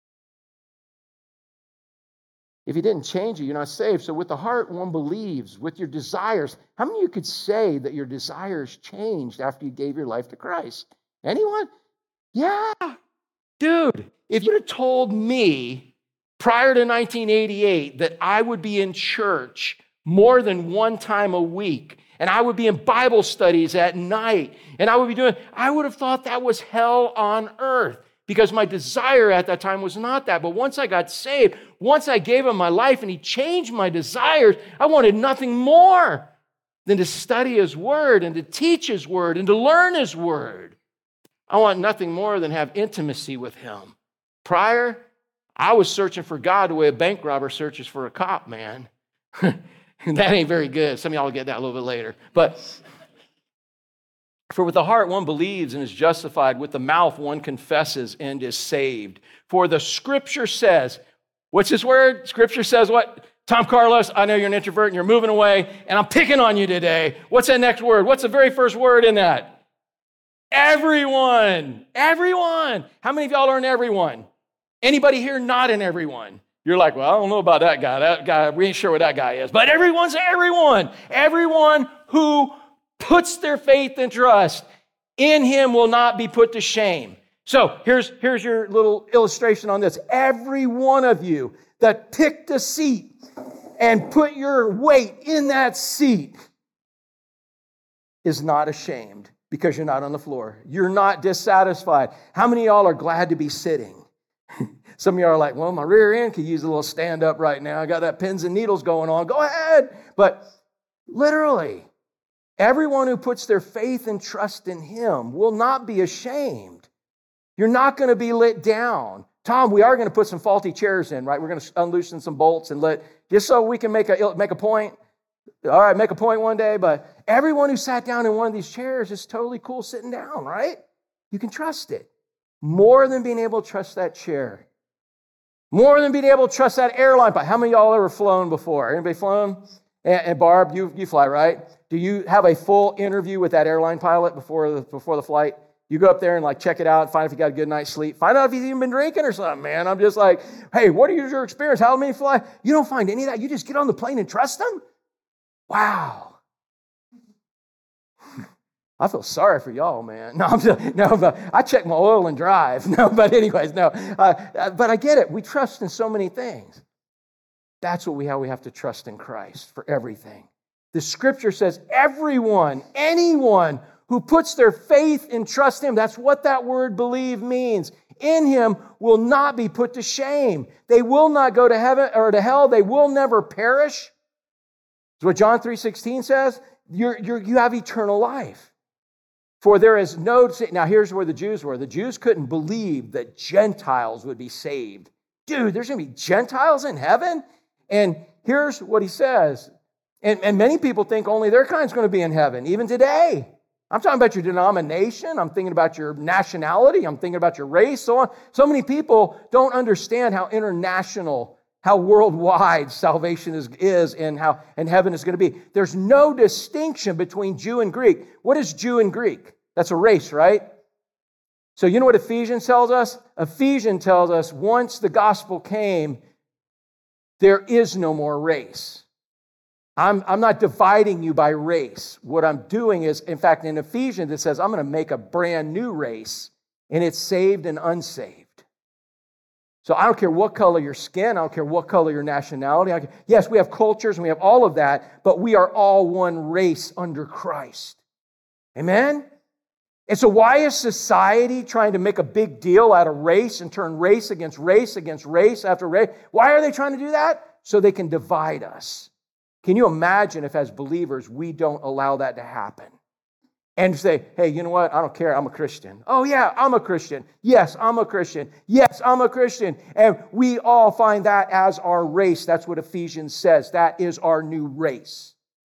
If he didn't change you, you're not saved. So with the heart, one believes. With your desires, how many of you could say that your desires changed after you gave your life to Christ? Anyone? Yeah. Dude, if you'd have told me prior to nineteen eighty-eight that I would be in church more than one time a week, and I would be in Bible studies at night, and I would be doing, I would have thought that was hell on earth. Because my desire at that time was not that. But once I got saved, once I gave him my life and he changed my desires, I wanted nothing more. than to study his word and to teach his word and to learn his word. I want nothing more than have intimacy with him. Prior, I was searching for God the way a bank robber searches for a cop, man. That ain't very good. Some of y'all will get that a little bit later. But for with the heart one believes and is justified, with the mouth one confesses and is saved. For the scripture says, what's this word? Scripture says what? Tom Carlos, I know you're an introvert and you're moving away, and I'm picking on you today. What's that next word? What's the very first word in that? Everyone. Everyone. How many of y'all are in everyone? Anybody here not in everyone? You're like, well, I don't know about that guy. That guy, we ain't sure what that guy is. But everyone's everyone. Everyone who puts their faith and trust in him will not be put to shame. So here's, here's your little illustration on this. Every one of you that picked a seat and put your weight in that seat is not ashamed because you're not on the floor. You're not dissatisfied. How many of y'all are glad to be sitting? Some of y'all are like, well, my rear end could use a little stand up right now. I got that pins and needles going on. Go ahead. But literally, everyone who puts their faith and trust in him will not be ashamed. You're not going to be let down. Tom, we are going to put some faulty chairs in, right? We're going to unloosen some bolts and let, just so we can make a, make a point. All right, make a point one day. But everyone who sat down in one of these chairs is totally cool sitting down, right? You can trust it. More than being able to trust that chair. More than being able to trust that airline pilot. How many of y'all ever flown before? Anybody flown? And, and Barb, you, you fly, right? Do you have a full interview with that airline pilot before the, before the flight? You go up there and like check it out, find if you got a good night's sleep. Find out if he's even been drinking or something, man. I'm just like, hey, what is your experience? How many fly? You don't find any of that. You just get on the plane and trust them? Wow. I feel sorry for y'all, man. No, I'm just, no, but I check my oil and drive. No, but anyways, no. Uh, but I get it. We trust in so many things. That's what we how we have to trust in Christ for everything. The scripture says everyone, anyone who puts their faith and trust in him, that's what that word believe means. In him will not be put to shame. They will not go to heaven or to hell. They will never perish. That's what John three sixteen says. You're, you're, you have eternal life. For there is no... Now, here's where the Jews were. The Jews couldn't believe that Gentiles would be saved. Dude, there's going to be Gentiles in heaven? And here's what he says. And, and many people think only their kind's going to be in heaven, even today. I'm talking about your denomination. I'm thinking about your nationality. I'm thinking about your race, so on. So many people don't understand how international, how worldwide salvation is, is and how and heaven is going to be. There's no distinction between Jew and Greek. What is Jew and Greek? That's a race, right? So you know what Ephesians tells us? Ephesians tells us once the gospel came, there is no more race. I'm, I'm not dividing you by race. What I'm doing is, in fact, in Ephesians, it says, I'm going to make a brand new race, and it's saved and unsaved. So I don't care what color your skin, I don't care what color your nationality. I don't care. Yes, we have cultures and we have all of that, but we are all one race under Christ. Amen? And so why is society trying to make a big deal out of race and turn race against race against race after race? Why are they trying to do that? So they can divide us. Can you imagine if as believers we don't allow that to happen? And say, hey, you know what? I don't care. I'm a Christian. Oh, yeah, I'm a Christian. Yes, I'm a Christian. Yes, I'm a Christian. And we all find that as our race. That's what Ephesians says. That is our new race.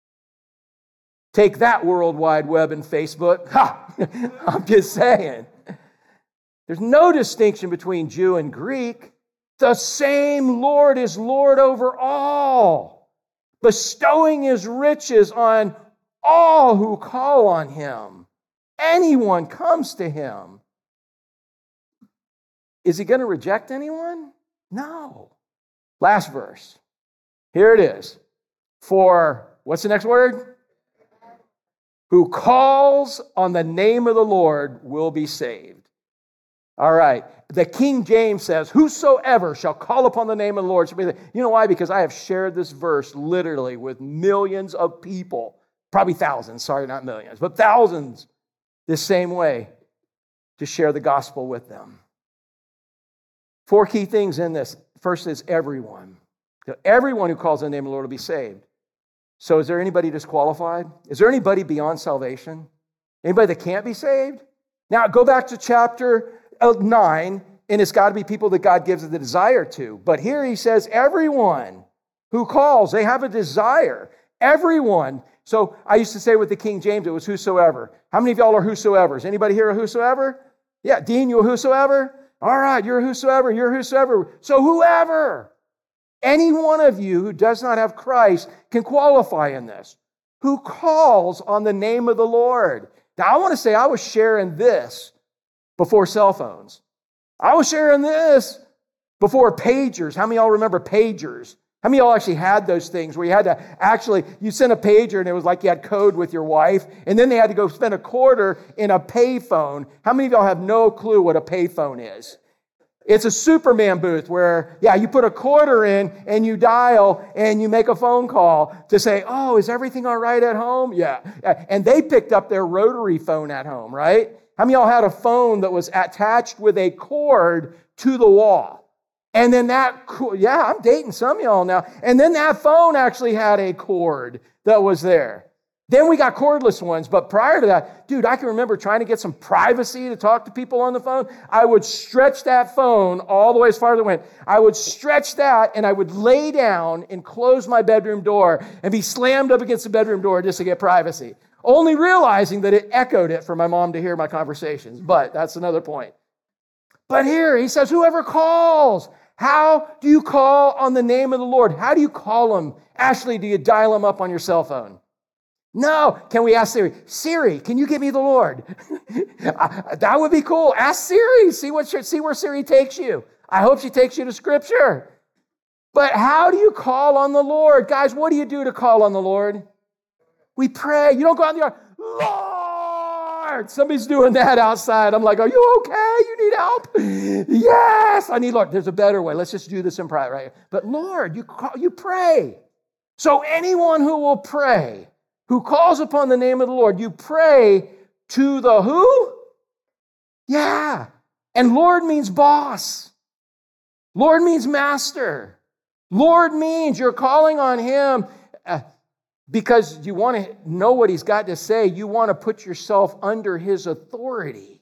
Take that, World Wide Web and Facebook. Ha! I'm just saying. There's no distinction between Jew and Greek. The same Lord is Lord over all, bestowing his riches on all who call on him. Anyone comes to him. Is he going to reject anyone? No. Last verse. Here it is. For, what's the next word? Who calls on the name of the Lord will be saved. All right. The King James says, whosoever shall call upon the name of the Lord shall be saved. You know why? Because I have shared this verse literally with millions of people. Probably thousands. Sorry, not millions, but thousands. The same way to share the gospel with them. Four key things in this. First is everyone. Everyone who calls on the name of the Lord will be saved. So is there anybody disqualified? Is there anybody beyond salvation? Anybody that can't be saved? Now, go back to chapter nine, and it's got to be people that God gives the desire to. But here he says, everyone who calls, they have a desire. Everyone. So I used to say with the King James, it was whosoever. How many of y'all are whosoevers? Anybody here a whosoever? Yeah, Dean, you a whosoever? All right, you're a whosoever, you're a whosoever. So whoever, any one of you who does not have Christ can qualify in this. Who calls on the name of the Lord. Now, I want to say I was sharing this before cell phones. I was sharing this before pagers. How many of y'all remember pagers? How many of y'all actually had those things where you had to actually, you sent a pager and it was like you had code with your wife, and then they had to go spend a quarter in a payphone. How many of y'all have no clue what a payphone is? It's a Superman booth where, yeah, you put a quarter in and you dial and you make a phone call to say, oh, is everything all right at home? Yeah. And they picked up their rotary phone at home, right? How many of y'all had a phone that was attached with a cord to the wall? And then that, yeah, I'm dating some of y'all now. And then that phone actually had a cord that was there. Then we got cordless ones, but prior to that, dude, I can remember trying to get some privacy to talk to people on the phone. I would stretch that phone all the way as far as it went. I would stretch that, and I would lay down and close my bedroom door and be slammed up against the bedroom door just to get privacy, only realizing that it echoed it for my mom to hear my conversations. But that's another point. But here he says, whoever calls. How do you call on the name of the Lord? How do you call him? Ashley, do you dial him up on your cell phone? No. Can we ask Siri? Siri, can you give me the Lord? That would be cool. Ask Siri. See what see where Siri takes you. I hope she takes you to Scripture. But how do you call on the Lord? Guys, what do you do to call on the Lord? We pray. You don't go out in the yard, Lord. Somebody's doing that outside. I'm like, are you okay? You need help? Yes, I need Lord. There's a better way. Let's just do this in private, right? But Lord, you call, you pray. So anyone who will pray, who calls upon the name of the Lord, you pray to the who? Yeah. And Lord means boss. Lord means master. Lord means you're calling on him uh, because you want to know what he's got to say. You want to put yourself under his authority.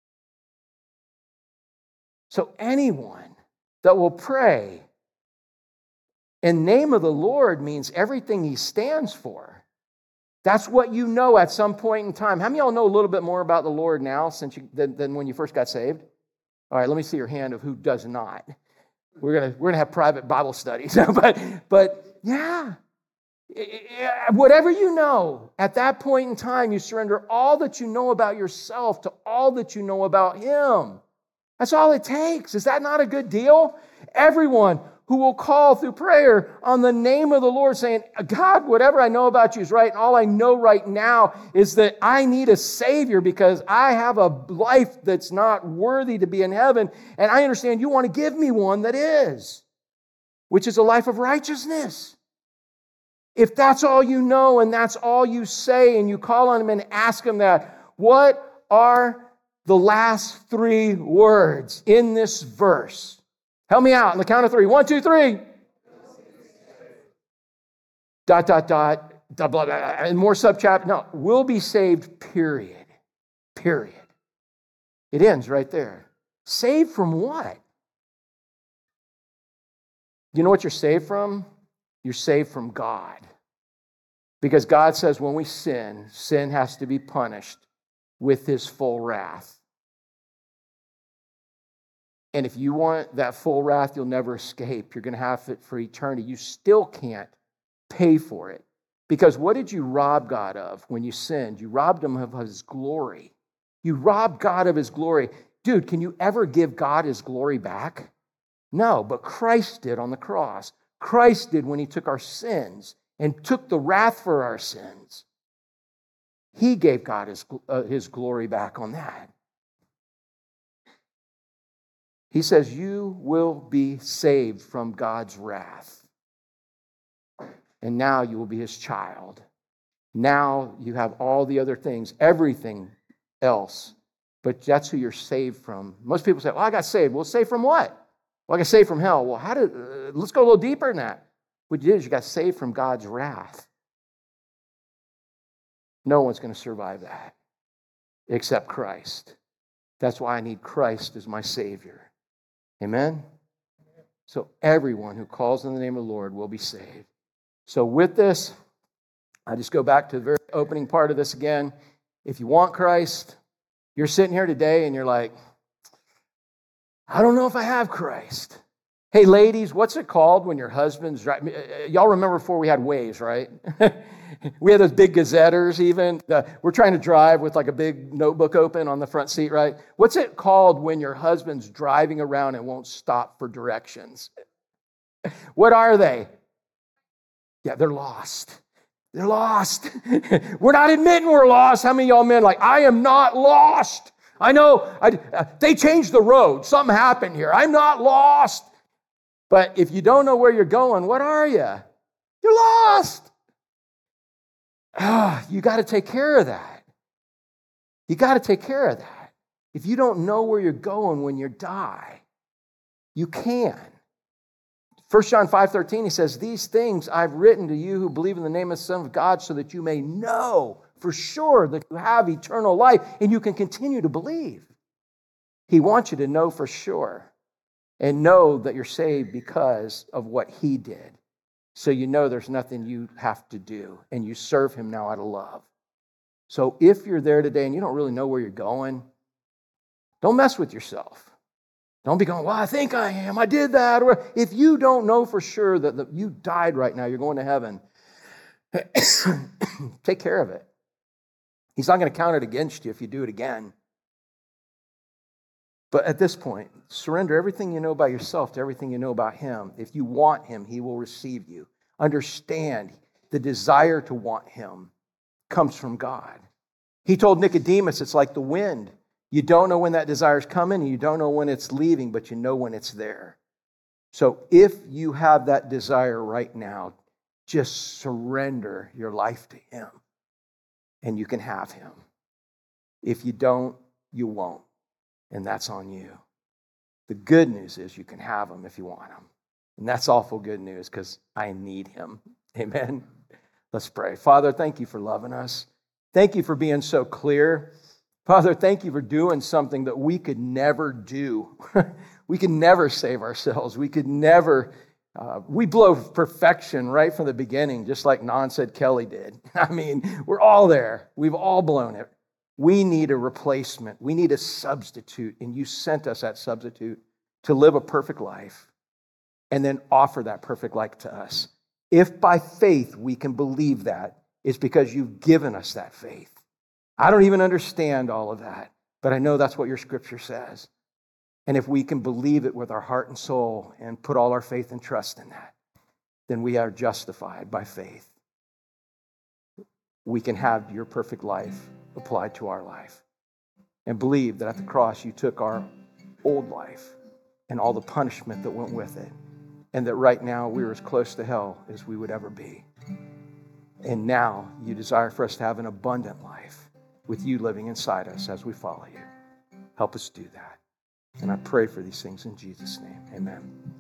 So anyone that will pray in name of the Lord means everything he stands for. That's what you know at some point in time. How many of y'all know a little bit more about the Lord now since you, than, than when you first got saved? All right, let me see your hand of who does not. We're gonna we're gonna have private Bible studies, but but yeah, whatever you know at that point in time, you surrender all that you know about yourself to all that you know about Him. That's all it takes. Is that not a good deal? Everyone who will call through prayer on the name of the Lord saying, God, whatever I know about you is right. And all I know right now is that I need a Savior because I have a life that's not worthy to be in heaven. And I understand you want to give me one that is, which is a life of righteousness. If that's all you know and that's all you say and you call on Him and ask Him that, what are the last three words in this verse? Help me out on the count of three. One, two, three. Dot, dot, dot, blah, blah, blah, and more subchapter. No, we'll be saved, period. Period. It ends right there. Saved from what? You know what you're saved from? You're saved from God. Because God says when we sin, sin has to be punished with His full wrath. And if you want that full wrath, you'll never escape. You're going to have it for eternity. You still can't pay for it. Because what did you rob God of when you sinned? You robbed Him of His glory. You robbed God of His glory. Dude, can you ever give God His glory back? No, but Christ did on the cross. Christ did when He took our sins and took the wrath for our sins. He gave God His, uh, his glory back on that. He says, you will be saved from God's wrath. And now you will be His child. Now you have all the other things, everything else. But that's who you're saved from. Most people say, well, I got saved. Well, saved from what? Well, I got saved from hell. Well, how did, uh, let's go a little deeper than that. What you did is you got saved from God's wrath. No one's going to survive that except Christ. That's why I need Christ as my Savior. Amen? So everyone who calls on the name of the Lord will be saved. So with this, I just go back to the very opening part of this again. If you want Christ, you're sitting here today and you're like, I don't know if I have Christ. Hey, ladies, what's it called when your husband's driving? Y'all remember before we had Waze, right? We had those big gazetters even. Uh, we're trying to drive with like a big notebook open on the front seat, right? What's it called when your husband's driving around and won't stop for directions? What are they? Yeah, they're lost. They're lost. We're not admitting we're lost. How many of y'all men like, I am not lost. I know I, uh, they changed the road. Something happened here. I'm not lost. But if you don't know where you're going, what are you? You're lost. Ah, you got to take care of that. You got to take care of that. If you don't know where you're going when you die, you can. First John five thirteen, he says, these things I've written to you who believe in the name of the Son of God so that you may know for sure that you have eternal life and you can continue to believe. He wants you to know for sure and know that you're saved because of what he did. So you know there's nothing you have to do, and you serve him now out of love. So if you're there today and you don't really know where you're going, don't mess with yourself. Don't be going, well, I think I am. I did that. Or if you don't know for sure that the, you died right now, you're going to heaven, take care of it. He's not going to count it against you if you do it again. But at this point, surrender everything you know about yourself to everything you know about him. If you want him, he will receive you. Understand the desire to want him comes from God. He told Nicodemus, it's like the wind. You don't know when that desire is coming, and you don't know when it's leaving, but you know when it's there. So if you have that desire right now, just surrender your life to him, and you can have him. If you don't, you won't. And that's on you. The good news is you can have him if you want him. And that's awful good news because I need him. Amen. Let's pray. Father, thank you for loving us. Thank you for being so clear. Father, thank you for doing something that we could never do. We could never save ourselves. We could never, uh, we blow perfection right from the beginning, just like Non said Kelly did. I mean, we're all there. We've all blown it. We need a replacement. We need a substitute. And you sent us that substitute to live a perfect life and then offer that perfect life to us. If by faith we can believe that, it's because you've given us that faith. I don't even understand all of that, but I know that's what your scripture says. And if we can believe it with our heart and soul and put all our faith and trust in that, then we are justified by faith. We can have your perfect life applied to our life and believe that at the cross you took our old life and all the punishment that went with it, and that right now we're as close to hell as we would ever be. And now you desire for us to have an abundant life with you living inside us as we follow you. Help us do that. And I pray for these things in Jesus' name. Amen.